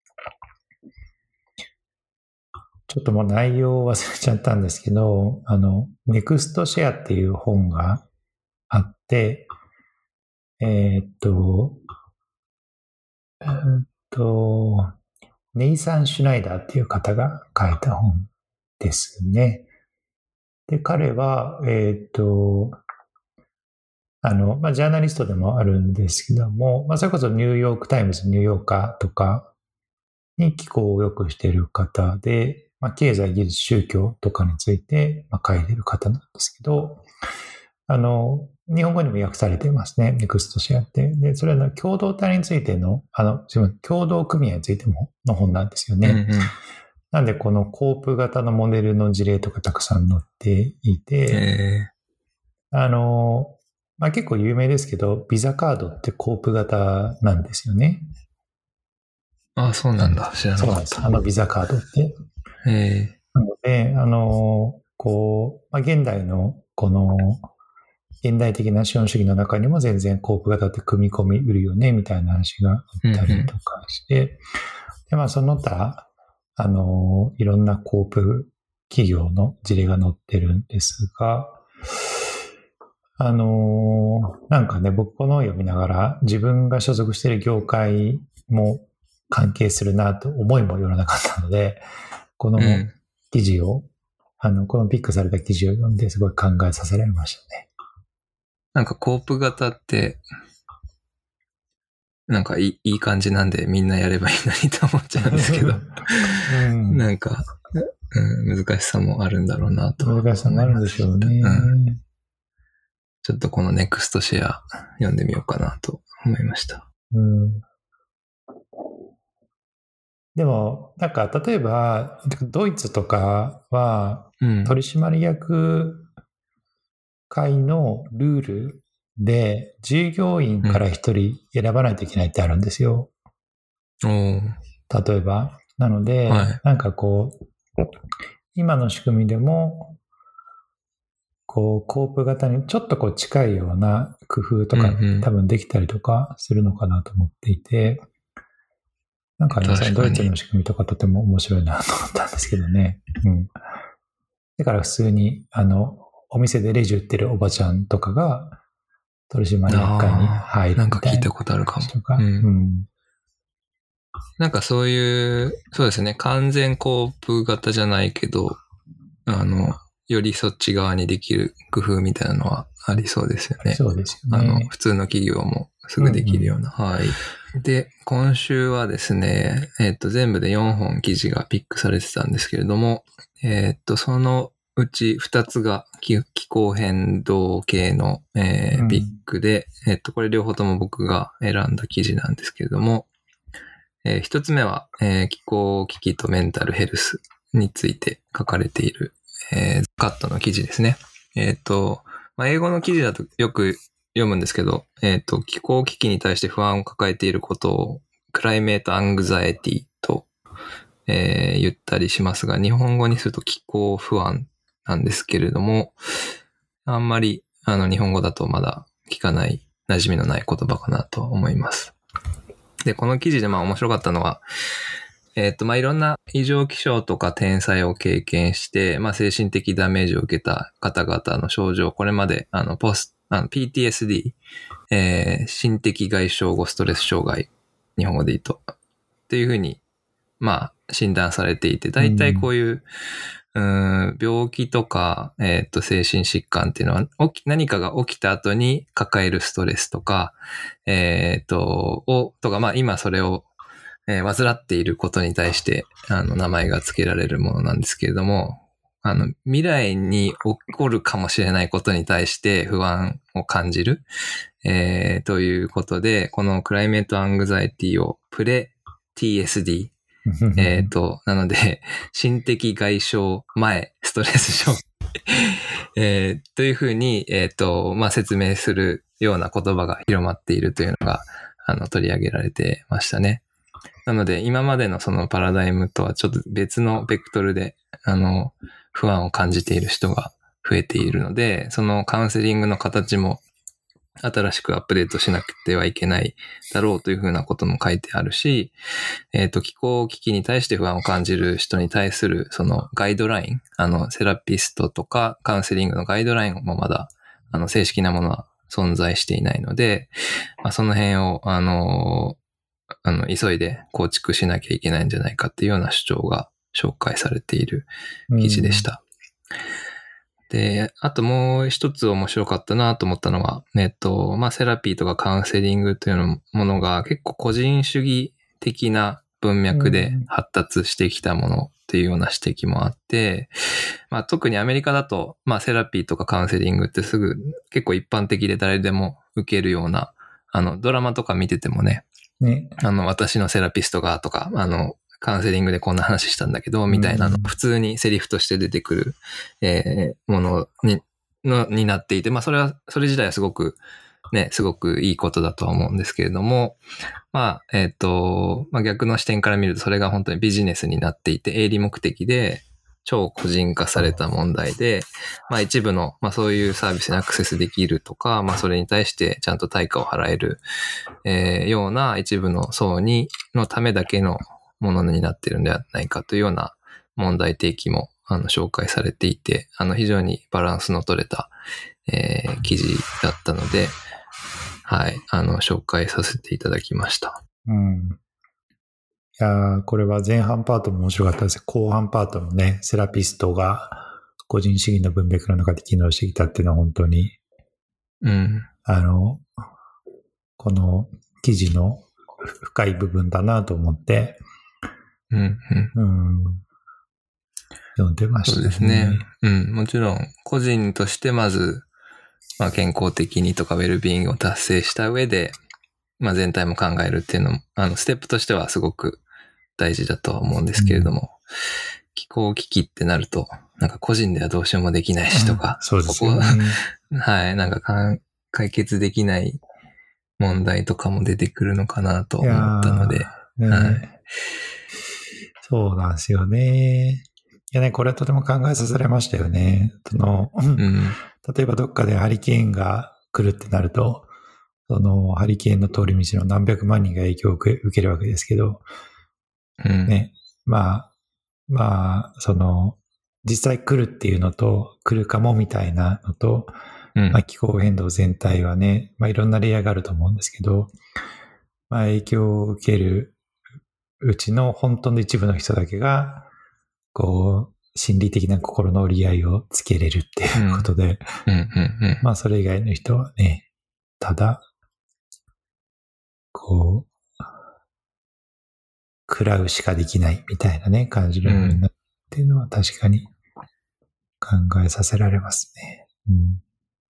S2: ちょっともう内容を忘れちゃったんですけど、あの、ネクストシェアっていう本があって、えー、っと、えー、っと、ネイサン・シュナイダーっていう方が書いた本ですね。で、彼は、えー、っと、あの、まあ、ジャーナリストでもあるんですけども、まあ、それこそニューヨークタイムズ、ニューヨーカーとかに寄稿をよくしている方で、まあ、経済、技術、宗教とかについて、まあ、書いている方なんですけど、あの、日本語にも訳されていますね。ネクストシェアって。で、それは共同体についての、あの、自分、共同組合についてもの本なんですよね。うんうん、なんで、このコープ型のモデルの事例とかたくさん載っていて、あの、まあ、結構有名ですけど、ビザカードってコープ型なんですよね。
S1: ああ、そうなんだ。知らなかった。
S2: そうなんです。あのビザカードって。へなので、あの、こう、まあ、現代のこの、現代的な資本主義の中にも全然コープ型って組み込みうるよね、みたいな話があったりとかして、うんうん、で、まあ、その他、あの、いろんなコープ企業の事例が載ってるんですが、あの、なんかね、僕この読みながら自分が所属している業界も関係するなと思いもよらなかったので、この記事を、うん、あの、このピックされた記事を読んですごい考えさせられましたね。
S1: なんかコープ型って、なんかいい、いい感じなんでみんなやればいいのにと思っちゃうんですけど、うん、なんか、うん、難しさもあるんだろうなと。
S2: 難しさもあるんでしょうね。うん、
S1: ちょっとこのネクストシェア読んでみようかなと思いました。
S2: うんでも、なんか、例えば、ドイツとかは、取締役会のルールで、従業員から一人選ばないといけないってあるんですよ。
S1: うん、
S2: 例えば。なので、はい、なんかこう、今の仕組みでも、こう、コープ型にちょっとこう近いような工夫とか、うんうん、多分できたりとかするのかなと思っていて、なんかね、そのドイツの仕組みとかとても面白いなと思ったんですけどね。うん。だから普通に、あの、お店でレジ売ってるおばちゃんとかが取締役会に入るみたいな。
S1: なんか聞いたことあるかも。
S2: とか、うんうん、
S1: なんかそういう、そうですね、完全コープ型じゃないけど、あの、よりそっち側にできる工夫みたいなのはありそうですよね。
S2: そうですよね。
S1: あの、普通の企業もすぐできるような。うんうん、はい。で、今週はですね、えっと、全部でよんほん記事がピックされてたんですけれども、えっと、そのうちふたつが気候変動系の、えー、ピックで、うん、えっと、これ両方とも僕が選んだ記事なんですけれども、えー、一つ目は、えー、気候危機とメンタルヘルスについて書かれている、えー、カットの記事ですね。えっと、まあ、英語の記事だとよく読むんですけど、えっと、気候危機に対して不安を抱えていることを、クライメートアングザエティと、えー、言ったりしますが、日本語にすると気候不安なんですけれども、あんまり、あの、日本語だとまだ聞かない、馴染みのない言葉かなと思います。で、この記事でまあ面白かったのは、えっと、まあ、いろんな異常気象とか天災を経験して、まあ、精神的ダメージを受けた方々の症状、これまで、あの、ポス、あの、ピーティーエスディー、えー、心的外傷後ストレス障害、日本語で言うと、っていうふうに、まあ、診断されていて、大体こういう、うーん、病気とか、えっと、精神疾患っていうのは、起き、何かが起きた後に抱えるストレスとか、えっと、を、とか、まあ、今それを、えー、患っていることに対して、あの、名前が付けられるものなんですけれども、あの、未来に起こるかもしれないことに対して不安を感じる、えー、ということで、このクライメートアングザイティをプレ ティーエスディー、えっと、なので、心的外傷前ストレス症、えー、というふうに、えっと、まあ、説明するような言葉が広まっているというのが、あの、取り上げられてましたね。なので、今までのそのパラダイムとはちょっと別のベクトルで、あの、不安を感じている人が増えているので、そのカウンセリングの形も新しくアップデートしなくてはいけないだろうというふうなことも書いてあるし、えっと、気候危機に対して不安を感じる人に対するそのガイドライン、あの、セラピストとかカウンセリングのガイドラインもまだ、あの、正式なものは存在していないので、まあ、その辺を、あの、あの、急いで構築しなきゃいけないんじゃないかっていうような主張が紹介されている記事でした。うん、で、あともう一つ面白かったなと思ったのは、えっと、まあ、セラピーとかカウンセリングというものが結構個人主義的な文脈で発達してきたものっていうような指摘もあって、まあ、特にアメリカだと、まあ、セラピーとかカウンセリングってすぐ結構一般的で誰でも受けるような、あの、ドラマとか見ててもね、ね、あの、私のセラピストがとか、あの、カウンセリングでこんな話したんだけど、みたいなの、普通にセリフとして出てくる、えー、ものに、の、になっていて、まあ、それは、それ自体はすごく、ね、すごくいいことだとは思うんですけれども、まあ、えっと、まあ、逆の視点から見ると、それが本当にビジネスになっていて、営利目的で、超個人化された問題で、まあ一部の、まあそういうサービスにアクセスできるとか、まあそれに対してちゃんと対価を払える、えー、ような一部の層に、のためだけのものになっているんではないかというような問題提起も、あの、紹介されていて、あの、非常にバランスの取れた、えー、記事だったので、はい、あの、紹介させていただきました。
S2: うん。いやこれは前半パートも面白かったです。後半パートもね、セラピストが個人主義の文脈の中で機能してきたっていうのは本当に、
S1: うん、
S2: あの、この記事の深い部分だなと思って、
S1: うんうん、
S2: うん、読んでましたね。
S1: そうですね。うん、もちろん個人としてまず、まあ、健康的にとかウェルビーイングを達成した上で、まあ、全体も考えるっていうのも、あの、ステップとしてはすごく大事だとは思うんですけれども、うん、気候危機ってなると、なんか個人ではどうしようもできないしとか、
S2: うん、そうですよね。
S1: ここはい、なんかかん解決できない問題とかも出てくるのかなと思ったので、
S2: ね、
S1: はい、
S2: そうなんですよね。いやね、これとても考えさせられましたよね。その、うん、例えばどっかでハリケーンが来るってなると、そのハリケーンの通り道の何百万人が影響を受け、受けるわけですけど、
S1: うん、
S2: ね、まあ、まあ、その、実際来るっていうのと、来るかもみたいなのと、
S1: うん
S2: まあ、気候変動全体はね、まあ、いろんなレイヤーがあると思うんですけど、まあ、影響を受けるうちの本当の一部の人だけが、こう、心理的な心の折り合いをつけれるっていうことで、
S1: うんうんうんうん、
S2: まあ、それ以外の人はね、ただ、こう、食らうしかできないみたいなね、感じるようになっていうのは確かに考えさせられますね。うん、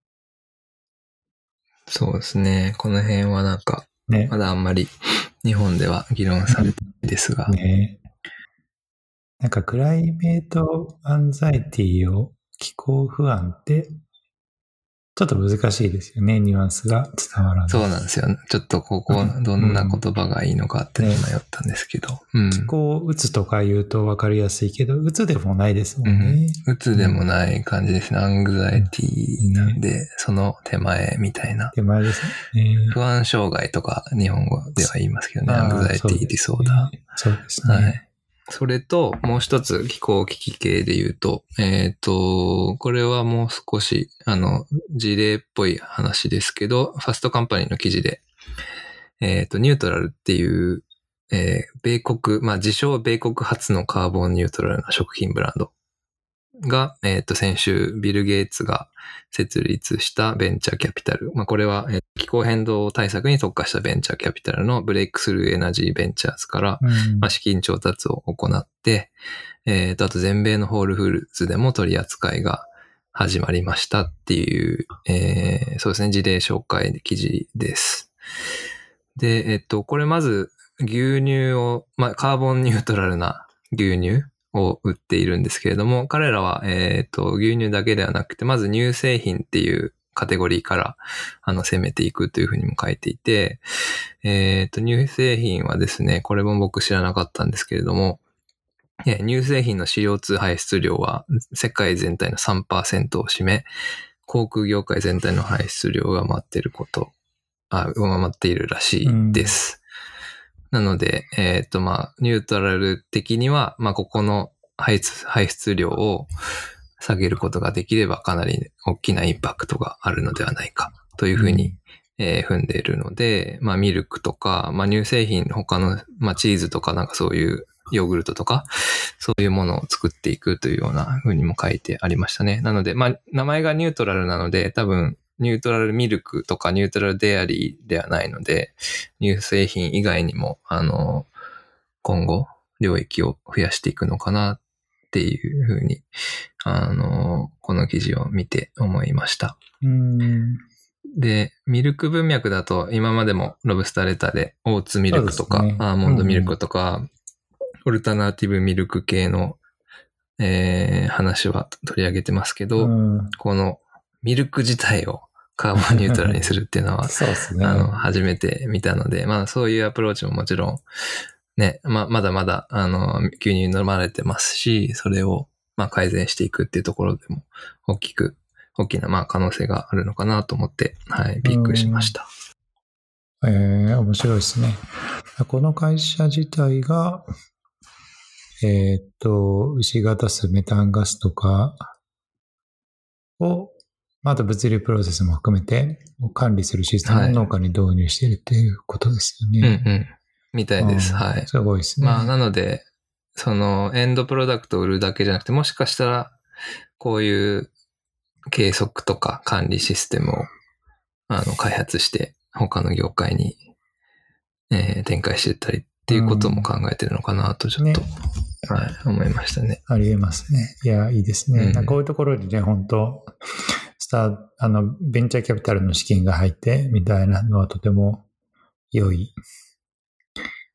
S1: そうですね。この辺はなんか、ね、まだあんまり日本では議論されてないですが。
S2: ね、なんかクライメートアンザイティを気候不安ってちょっと難しいですよね、ニュアンスが伝わらない。
S1: そうなんですよ。ちょっとここ、どんな言葉がいいのかって迷ったんですけど。
S2: うんね、うん、気候うつとか言うと分かりやすいけど、うつでもないですもんね。
S1: うん、うつでもない感じですね。アングザイティなんで、ね、その手前みたいな。
S2: 手前ですね。
S1: 不安障害とか日本語では言いますけどね。アングザイティディソーダー。
S2: そうですね。はい。
S1: それと、もう一つ気候危機系で言うと、えっと、これはもう少し、あの、事例っぽい話ですけど、ファストカンパニーの記事で、えっと、ニュートラルっていう、えー、米国、まあ、自称米国初のカーボンニュートラルな食品ブランドが、えっと、先週、ビル・ゲイツが設立したベンチャーキャピタル。まあ、これは、えー、気候変動対策に特化したベンチャーキャピタルのブレイクスルーエナジーベンチャーズから、うんまあ、資金調達を行って、えっと、あと全米のホールフーズでも取り扱いが始まりましたっていう、えー、そうですね、事例紹介記事です。で、えっと、これまず牛乳を、まあ、カーボンニュートラルな牛乳を売っているんですけれども、彼らは、えっと、牛乳だけではなくて、まず乳製品っていうカテゴリーから、あの、攻めていくというふうにも書いていて、えっと、乳製品はですね、これも僕知らなかったんですけれども、乳製品の シーオーツー 排出量は世界全体の さんパーセント を占め、航空業界全体の排出量が上回っていること、あ、上回っているらしいです。なので、えっと、まあ、ニュートラル的には、まあ、ここの排出、排出量を下げることができればかなり大きなインパクトがあるのではないかというふうに、うんえー、踏んでいるので、まあ、ミルクとか、まあ、乳製品、他の、まあ、チーズとかなんかそういうヨーグルトとか、そういうものを作っていくというような風にも書いてありましたね。なので、まあ、名前がニュートラルなので、多分、ニュートラルミルクとかニュートラルデアリーではないので、乳製品以外にも、あの、今後、領域を増やしていくのかなっていう風に、あの、この記事を見て思いました。
S2: うん
S1: で、ミルク文脈だと、今までもロブスターレターで、オーツミルクとか、ね、アーモンドミルクとか、うんオルタナティブミルク系の、えー、話は取り上げてますけど、うん、このミルク自体をカーボンニュートラルにするっていうのは、
S2: そうですね。
S1: あの、初めて見たので、まあそういうアプローチももちろん、ね、ま、まだまだ、あの、牛乳飲まれてますし、それを、まあ改善していくっていうところでも、大きく、大きな、まあ可能性があるのかなと思って、はい、びっくりしました。
S2: えー、面白いですね。この会社自体が、えっと、牛が出すメタンガスとかを、あと物流プロセスも含めて管理するシステムを農家に導入しているっていうことですよね。
S1: はい、うんうん。みたいです。はい。
S2: すごいですね。
S1: まあ、なので、そのエンドプロダクトを売るだけじゃなくて、もしかしたら、こういう計測とか管理システムをあの開発して、他の業界に、えー、展開していったりっていうことも考えてるのかなと、ちょっと、ねはい、思いましたね。
S2: ありえますね。いや、いいですね。うん、こういうところにね、本当スター、あの、ベンチャーキャピタルの資金が入ってみたいなのはとても良い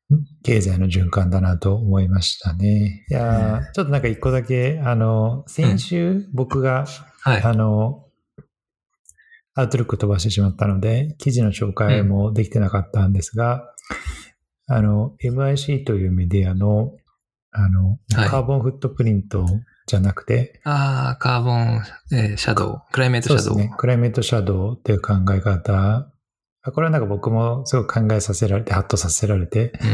S2: 経済の循環だなと思いましたね。いや、うん、ちょっとなんか一個だけ、あの、先週僕が、うん、はい、あの、アウトルック飛ばしてしまったので、記事の紹介もできてなかったんですが、うん、あの、エムアイシー というメディアの、あの、はい、カーボンフットプリントじゃなくて、
S1: ああ、カーボン、えー、シャドウ、クライメートシャドウ。
S2: そうですね、クライメートシャドウっていう考え方。これはなんか僕もすごく考えさせられて、ハッとさせられて、うんうん、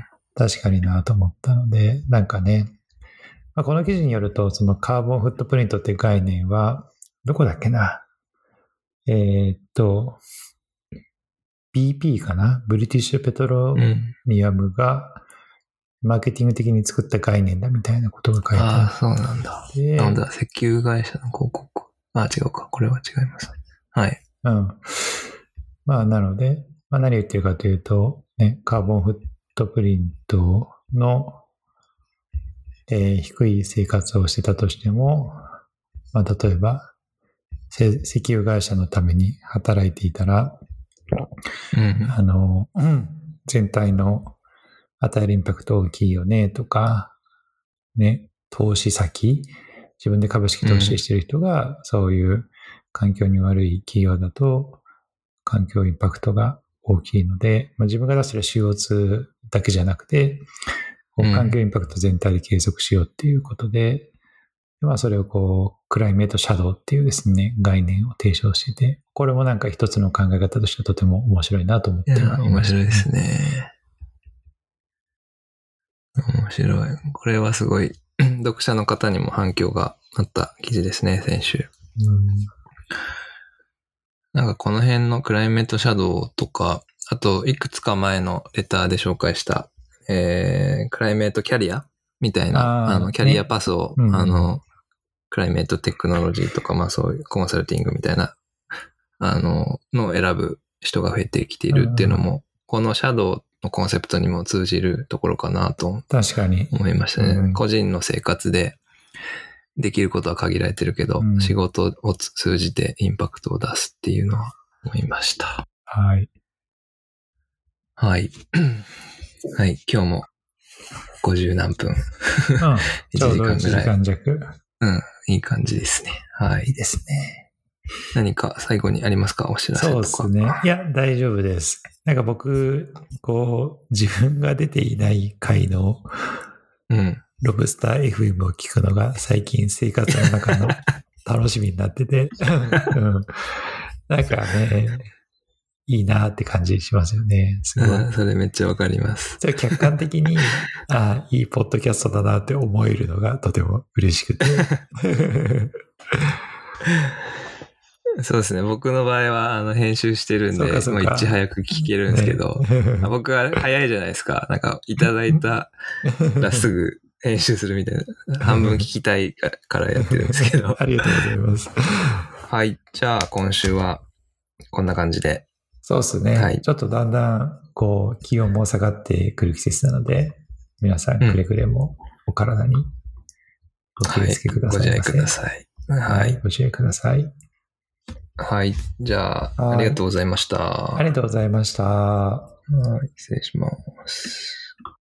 S2: 確かになと思ったので、なんかね、まあ、この記事によると、そのカーボンフットプリントっていう概念は、どこだっけな、えー、っと、ビーピー かな、ブリティッシュペトロリアムがマーケティング的に作った概念だみたいなことが書いてある。
S1: ああ、そうなんだ。なんだ、石油会社の広告。ああ、違うか。これは違います。はい。
S2: うん。まあ、なので、まあ、何を言ってるかというと、ね、カーボンフットプリントの、えー、低い生活をしてたとしても、まあ、例えば、石油会社のために働いていたら、うん、あの、うん、全体の与えるインパクト大きいよねとか、ね、投資先、自分で株式投資してる人が、うん、そういう環境に悪い企業だと、環境インパクトが大きいので、まあ、自分が出してる シーオーツー だけじゃなくて、環境インパクト全体で継続しようっていうことで、うん、まあそれをこう、クライメートシャドウっていうですね、概念を提唱してて、これもなんか一つの考え方としてはとても面白いなと思っていました、ね。
S1: 面白いですね。面白い。これはすごい、読者の方にも反響があった記事ですね、先週。うんなんかこの辺のクライメートシャドウとか、あといくつか前のレターで紹介した、えー、クライメートキャリアみたいな、あの、キャリアパスを、ねうん、あの、クライメートテクノロジーとか、まあそういうコンサルティングみたいな、あの、のを選ぶ人が増えてきているっていうのも、このシャドウのコンセプトにも通じるところかなと
S2: 確かに
S1: 思いましたね。うん、個人の生活でできることは限られてるけど、うん、仕事を通じてインパクトを出すっていうのは思いました。
S2: はい。
S1: はい。はい。今日もごじゅう何分。うん、
S2: いちじかんぐらい。ちょうどいちじかん弱。
S1: うん。いい感じですね。はい。
S2: いいですね。
S1: 何か最後にありますかお知らせとか。
S2: そうですね。いや、大丈夫です。なんか僕、こう、自分が出ていない回の、うん。ロブスター エフエム を聞くのが最近生活の中の楽しみになってて、うん、なんかね、いいなって感じしますよね。すごい。
S1: あそれめっちゃわかります。
S2: じゃあ客観的に、あいいポッドキャストだなって思えるのがとても嬉しくて。
S1: そうですね。僕の場合は、あの、編集してるんで、もういち早く聞けるんですけど、ね、僕は早いじゃないですか。なんか、いただいたらすぐ編集するみたいな。半分聞きたいからやってるんですけど。
S2: ありがとうございます。
S1: はい。じゃあ、今週は、こんな感じで。
S2: そうですね。はい。ちょっとだんだん、こう、気温も下がってくる季節なので、皆さん、くれぐれもお体にお気をつけください、
S1: はい。ご自愛ください。
S2: はい。ご自愛ください。
S1: はい。じゃあ、ありがとうございました。
S2: ありがとうございました。は
S1: い。失礼します。